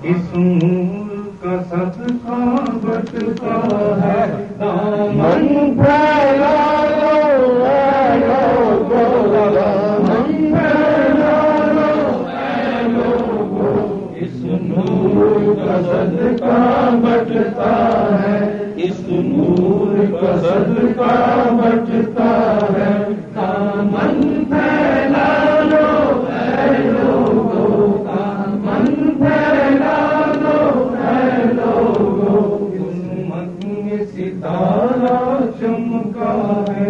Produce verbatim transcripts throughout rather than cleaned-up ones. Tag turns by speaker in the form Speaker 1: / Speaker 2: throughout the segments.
Speaker 1: اس نور کا صدقہ بٹتا ہے دامن پھیلا لو اے لوگو دامن پھیلا لو اے لوگو اس نور کا صدقہ بٹتا ہے اس نور کا صدقہ بٹتا ہے دامن پھیلا لو اے لوگو دامن پھیلا لو اے لوگو امت میں ستارہ چمکا ہے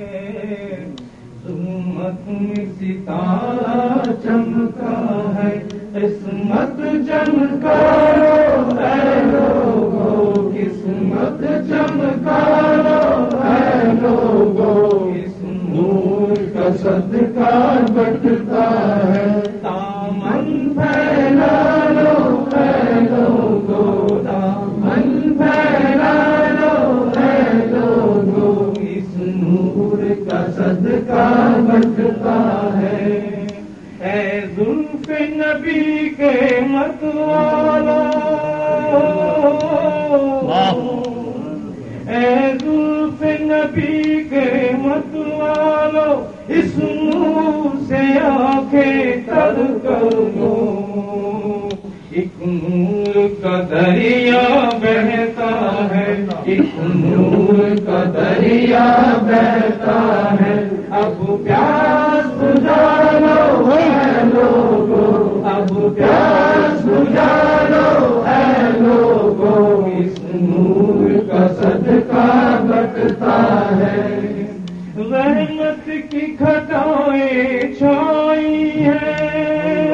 Speaker 1: امت میں ستارہ چمکا ہے قسمت چمکا لو اے لوگو قسمت چمکا لو اے لوگو اس نور کا صدقہ بٹتا ہے دامن پھیلا لو اے لوگو دامن پھیلا لو اے لوگو اس نور کا صدقہ بٹتا ہے اے زلف نبی کے مت والا اے زلف نبی کے مت والو اس نور سے آنکھیں تر کر لو ایک نور کا دریا بہتا ہے ایک نور کا دریا بہتا ہے اب پیاس بجھا لو اے لوگو اب پیاس بجھا لو اے لوگو اس نور کا صدقہ بٹتا ہے رحمت کی گھٹائیں چھائی ہیں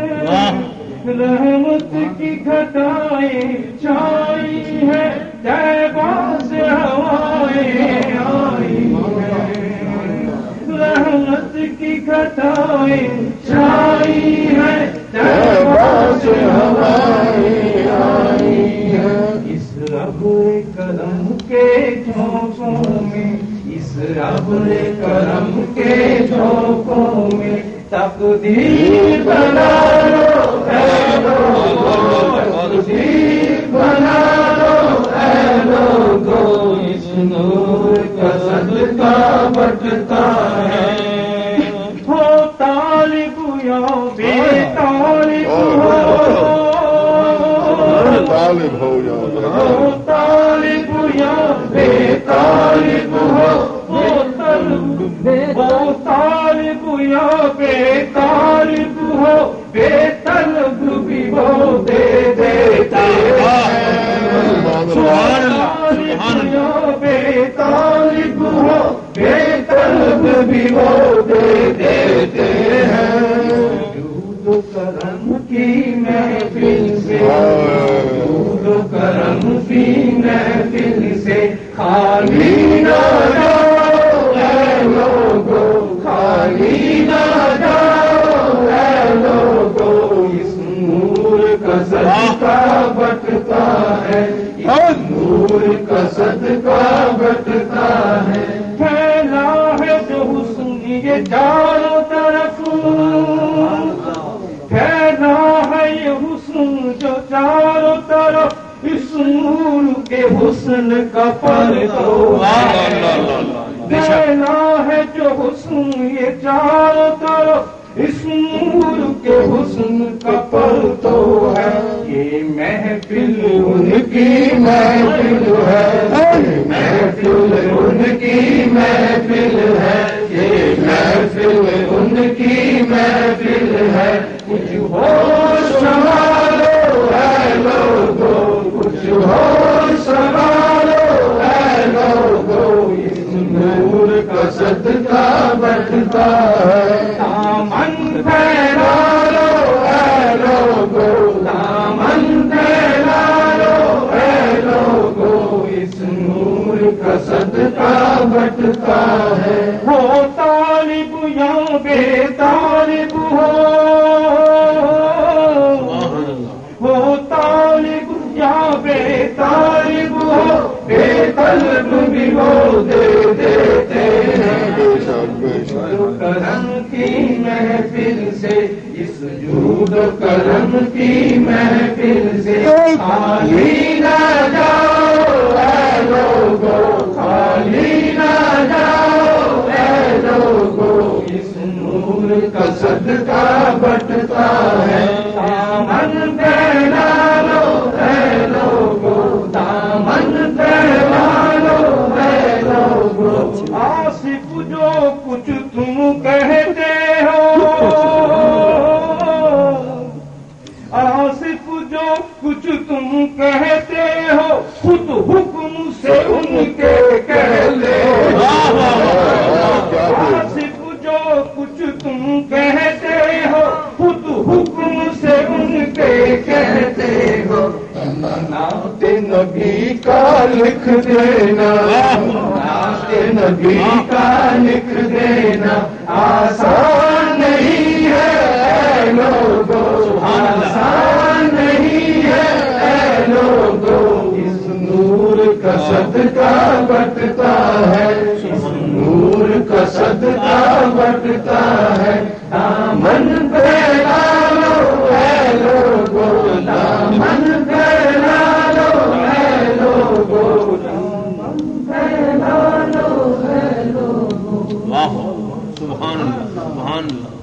Speaker 1: رحمت کی گھٹائیں چھائی ہیں طیبہ سے ہوائیں آئی ہیں رحمت کی گھٹائیں چھائی ہیں طیبہ سے ہوائیں آئی ہیں اس رب کرم کے جھونکوں میں اس رب کرم کے جھونکوں میں تقدیر بنا لو اے لوگو تقدیر بنا لو اے لوگو اس نور کا صدقہ بٹتا ہے ہو طالب یا بے طالب ہو
Speaker 2: طالب ہو یا
Speaker 1: ہو طالب یا بے طالب ہو وہ طالب یا بے طالب ہو بے طلب بھی وہ دے دیتے یا بے طالب ہو بے طلب بھی وہ دے دیتے ہیں جود و کرم کی محفل سے جود و کرم کی محفل سے خالی نہ جاؤ اے لوگو خالی نہ جاؤ اے لوگو اس نور کا صدقہ بٹتا ہے اس نور کا صدقہ بٹتا ہے پھیلا ہے جو حسن یہ چاروں طرف پھیلا ہے یہ حسن جو چاروں طرف اس نور کے حسن کا پردہ پھیلا ہے جو حسن یہ چاروں طرف اس نور کے حسن کا پردہ ہے یہ محفل ان کی محفل ہے محفل ان کی محفل ہے یہ محفل ان کی محفل ہے کچھ ہوش سنبھالو اے لوگو کچھ ہوش سنبھالو اے لوگو اس نور کا صدقہ بٹتا ہے دامن پھیلا لو اے لوگو دامن پھیلا لو اے لوگو اس نور کا صدقہ بٹتا ہے ہو طالب یا بے طالب ہو ہو طالب یا بے طالب ہو بے طلب بھی وہ دے دیتے ہیں کرم کی محفل سے اس جود و کرم کی محفل خالی نہ جاؤ اے لوگو، خالی نہ جاؤ اے لوگو، اس نور کا صدقہ بٹتا ہے، دامن پھیلا لو اے لوگو، دامن پھیلا لو اے لوگو۔ آصف جو کچھ تم کہتے ہو، آصف جو کچھ تم کہتے ہو، خود حکم سے ان کے کہتے ہو۔ آصف جو کچھ تم کہتے ہو، خود حکم سے ان کے کہتے ہو۔ نعت نبی کا لکھ دینا، نعت نبی کا لکھ دینا آسان نہیں ہے اے لوگو، آسان نہیں ہے اے لوگو، اس نور کا صدقہ بٹتا ہے، اس نور کا صدقہ بٹتا ہے، دامن پھیلا لو اے لوگو، دامن پھیلا لو اے لوگو، دامن پھیلا لو اے لوگو۔
Speaker 2: واہ سبحان اللہ سبحان اللہ۔